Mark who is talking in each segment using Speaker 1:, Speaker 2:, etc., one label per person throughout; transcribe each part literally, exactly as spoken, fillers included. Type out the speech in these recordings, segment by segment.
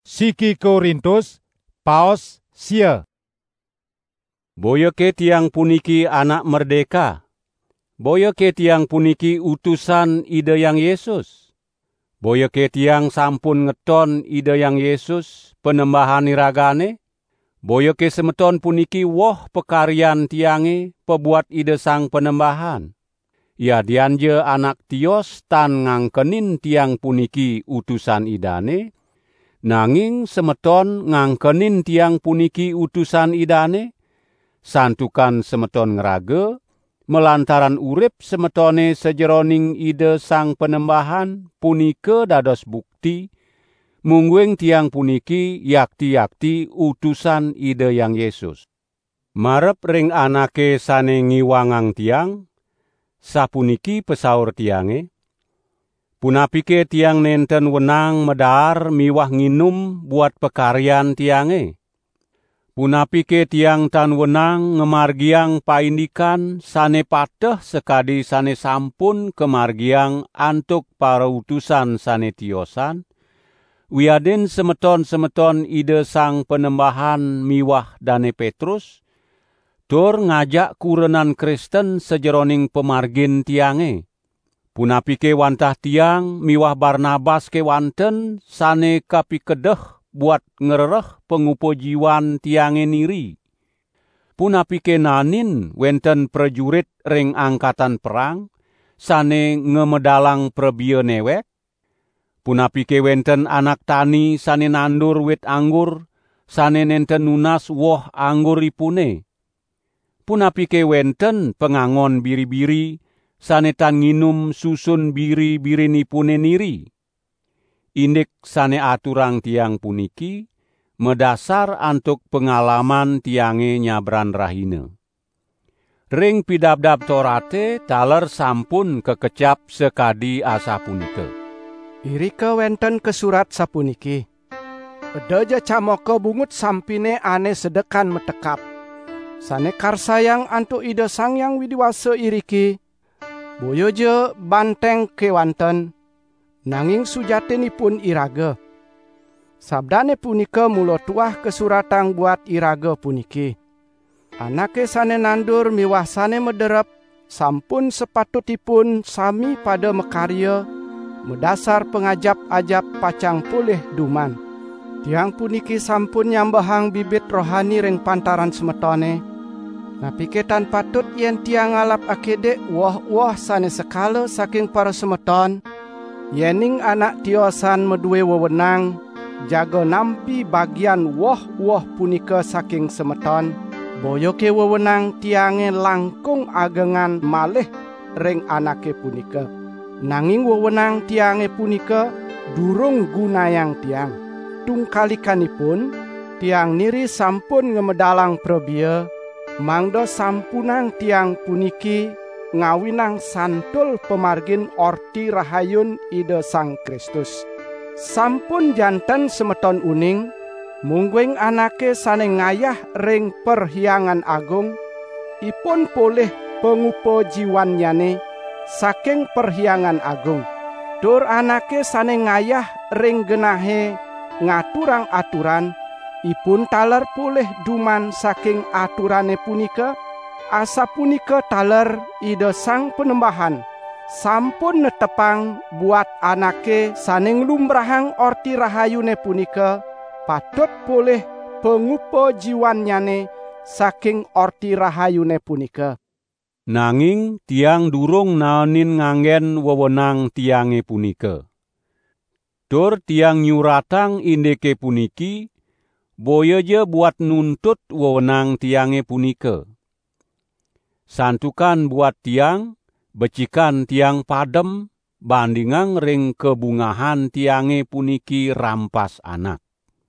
Speaker 1: Siki Korintus paos sia.
Speaker 2: Boyo ke tiang puniki anak merdeka. Boyo ke tiang puniki utusan Ide Yang Yesus. Boyo ke tiang sampun ngeton Ide Yang Yesus penembahan iragane. Boyo ke semeton puniki woh pekarian tiange pebuat Ide Sang Penembahan. Ya dianje anak tios tan ngangkenin tiang puniki utusan idane. Nanging semeton ngangkenin tiang puniki utusan idane, santukan semeton ngerage, melantaran urip semetone sejeroning Ide Sang Penembahan punike dados bukti, mungguing tiang puniki yakti-yakti utusan Ide Yang Yesus. Marep ring anake sane ngiwangang tiang, sapuniki pesaur tiange, punapike tiang nenten wenang medar miwah nginum buat pekarian tiange. Punapike tiang tan wenang ngemargiang paindikan sane pateh sekadi sane sampun kemargiang antuk para utusan sane tiosan. Wiadin semeton-semeton Ide Sang Penembahan miwah Dane Petrus, tur ngajak kurenan Kristen sejeroning pemargin tiange. Punapike wantah tiang miwah Barnabas kewanten sane kapikedeh buat ngerereh pengupo jiwan tiange niri. Punapike nanin wenten prajurit ring angkatan perang sane ngemedalang prebia newek. Punapike wenten anak tani sane nandur wit anggur sane nenten nunas woh angguripune. Punapike wenten pengangon biri-biri sane tan nginum susun biri-birinipune niri. Indik sane aturang tiang puniki, medasar antuk pengalaman tiange nyabran rahina. Ring pidabdab Torate taler sampun kekecap sekadi asa punika.
Speaker 3: Irika wenten kesurat sapuniki. Edaja camoko bungut sampine ane sedekan metekap. Sane karsayang antuk Ide Sang Yang Widiwasa iriki, boyo je banteng kewanten, nanging sujatinipun iraga. Sabdane punika mulo tuah kesuratang buat iraga puniki. Anake sane nandur miwah sane mederep, sampun sepatutipun sami pada mekarya, medasar pengajap-ajap pacang pulih duman. Tiang puniki sampun nyambahang bibit rohani ring pantaran semetone. Napike tan patut yen tiang ngalap akede woh-woh sane sekala saking para semeton, yening anak tiosan meduwe wewenang jaga nampi bagian woh-woh punika saking semeton, boyo ke wewenang tiange langkung agengan malih ring anake punika. Nanging wewenang tiange punika durung gunayang tiang. Tungkalikanipun tiang niri sampun ngemedalang prebia, mangdo sampunang tiang puniki ngawinang santul pemargin orti rahayun Ide Sang Kristus. Sampun janten semeton uning, mungguing anake sane ngayah ring perhiangan agung, ipun poleh pengupo jiwanyane saking perhiangan agung. Tur anake sane ngayah ring genahe ngaturang aturan, ipun taler pulih duman saking aturane punika. Asa punika taler Ide Sang Penembahan sampun netepang buat anake sane nglumbrahang orti rahayune punika, patut pulih pengupo jiwanyane saking orti rahayune punika.
Speaker 2: Nanging tiang durung naonin nganggen wewenang tiange punika. Tur tiang nyuratang indeke puniki, boyo je buat nuntut wewenang tiange punika. Santukan buat tiang, becikan tiang padem, bandingang ring kebungahan tiange puniki rampas anak.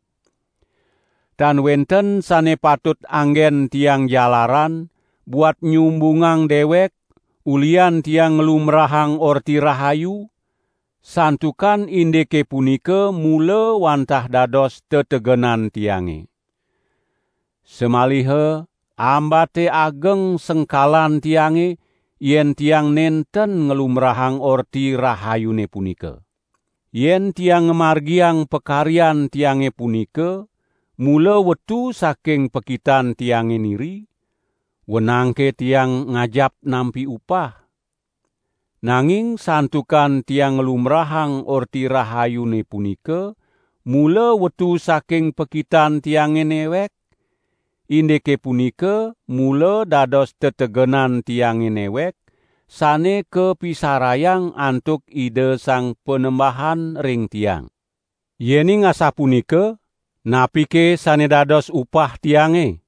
Speaker 2: Tan wenten sane patut anggen tiang jalaran, buat nyumbungang dewek, ulian tiang ngelumrahang orti rahayu, santukan indeke punika mula wantah dados tetegenan tiange. Semalihe ambate ageng sengkalan tiange yen tiang nenten ngelumrahang orti rahayune punika. Yen tiang ngemargiang pekarian tiange punike, mula wetu saking pekitan tiange niri, wenangke tiang ngajap nampi upah. Nanging santukan tiang lumrahang orti rahayune punike, mula wetu saking pekitan tiange newek, indeke punike mula dados tetegenan tiange newek, sane kepisarayang antuk ide sang penembahan ring tiang. Yening asa punike, napike sane dados upah tiange.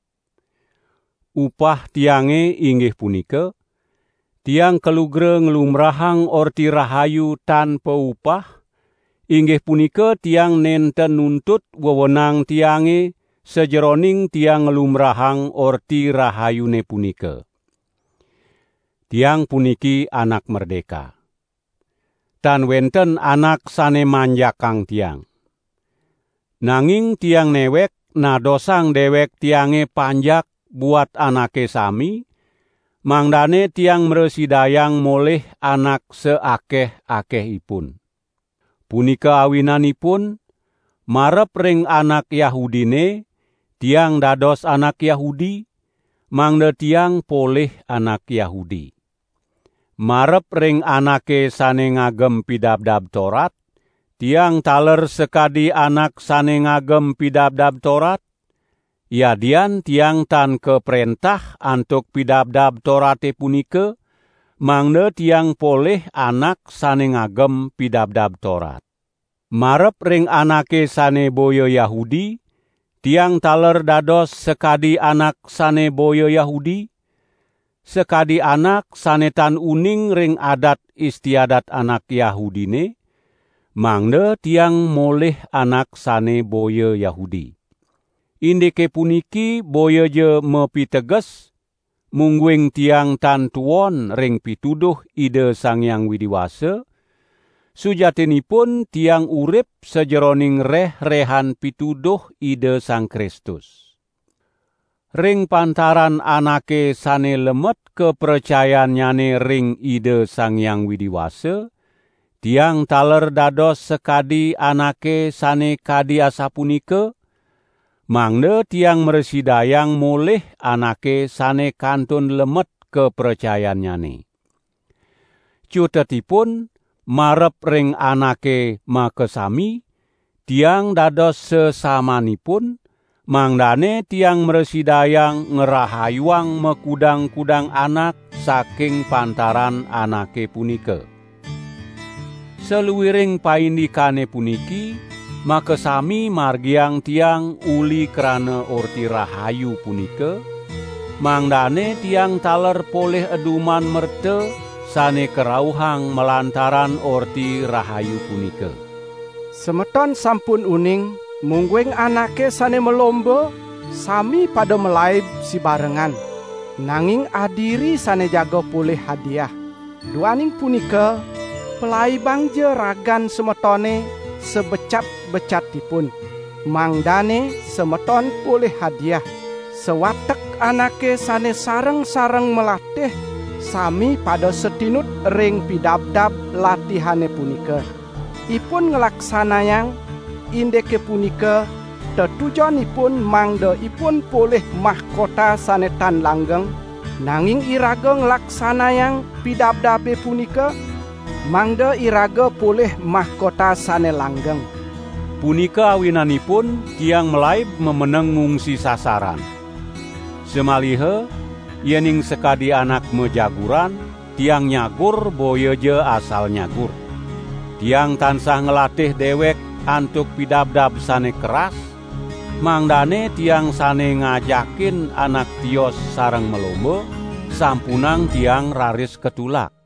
Speaker 2: Upah tiange inggih punike, tiang kelugre ngelumrahang orti rahayu tanpa upah, inggih punika tiang nenten nuntut wewenang tiange sejeroning tiang ngelumrahang orti rahayune punika. Tiang puniki anak merdeka. Tan wenten anak sane manjakang tiang. Nanging tiang newek nadosang dewek tiange panjak buat anake sami, mangdane tiang mresidayang moleh anak seakeh-akehipun. Punika awinanipun, marep ring anak Yahudine, tiang dados anak Yahudi, mangda tiang poleh anak Yahudi. Marep ring anake sane ngagem pidabdab Torat, tiang taler sekadi anak sane ngagem pidabdab Torat, yadian tiang tan keperintah antuk pidabdab Torate punike, mangda tiang poleh anak sane ngagem pidabdab Torat. Marep ring anake sane boyo Yahudi, tiang taler dados sekadi anak sane boyo Yahudi, sekadi anak sane tan uning ring adat istiadat anak Yahudine, mangda tiang moleh anak sane boyo Yahudi. Indike puniki boyo je mepiteges, mungguing tiang tan tuon ring pituduh ide Sang Hyang Widiwasa, sujatinipun tiang urip sejeroning reh-rehan pituduh ide Sang Kristus. Ring pantaran anake sane lemet kepercayaannyane ring ide Sang Hyang Widiwasa, tiang taler dados sekadi anake sane kadi asapunike, mangda tiang mresidayang moleh anake sane kantun lemet kepercayaannyane. Cutetipun marep ring anake makesami, tiang dados sesamanipun, mangdane tiang mresidayang ngerahayuang mekudang-kudang anak saking pantaran anake punike. Seluwiring paindikane puniki, makesami margiang tiang uli krana orti rahayu punike, mangdane tiang taler poleh eduman merte sane kerauhang melantaran orti rahayu punike.
Speaker 3: Semeton sampun uning, mungguing anake sane melomba, sami pada melaib si barengan. Nanging adiri sane jaga pulih hadiah. Duaning punika, pelaibang je ragan semetone sebecat-becatipun. Mangdane semeton pulih hadiah. Sewatek anake sane sareng-sareng melatih, sami pada setinut ring pidabdab latihane punika. Ipun ngelaksanayang indeke punika tetujonipun mangda ipun poleh mahkota sane tan langgeng, nanging iraga ngelaksanayang pidabdabe punika mangda iraga poleh mahkota sane langgeng.
Speaker 2: Punika awinanipun tiang melaib memeneng ngungsi sasaran. Semalihe yening sekadi anak mejaguran, tiang nyagur boyo je asal nyagur. Tiang tansah ngelatih dewek antuk pidabdab sane keras, mangdane tiang sane ngajakin anak tios sareng melomba, sampunang tiang raris ketulak.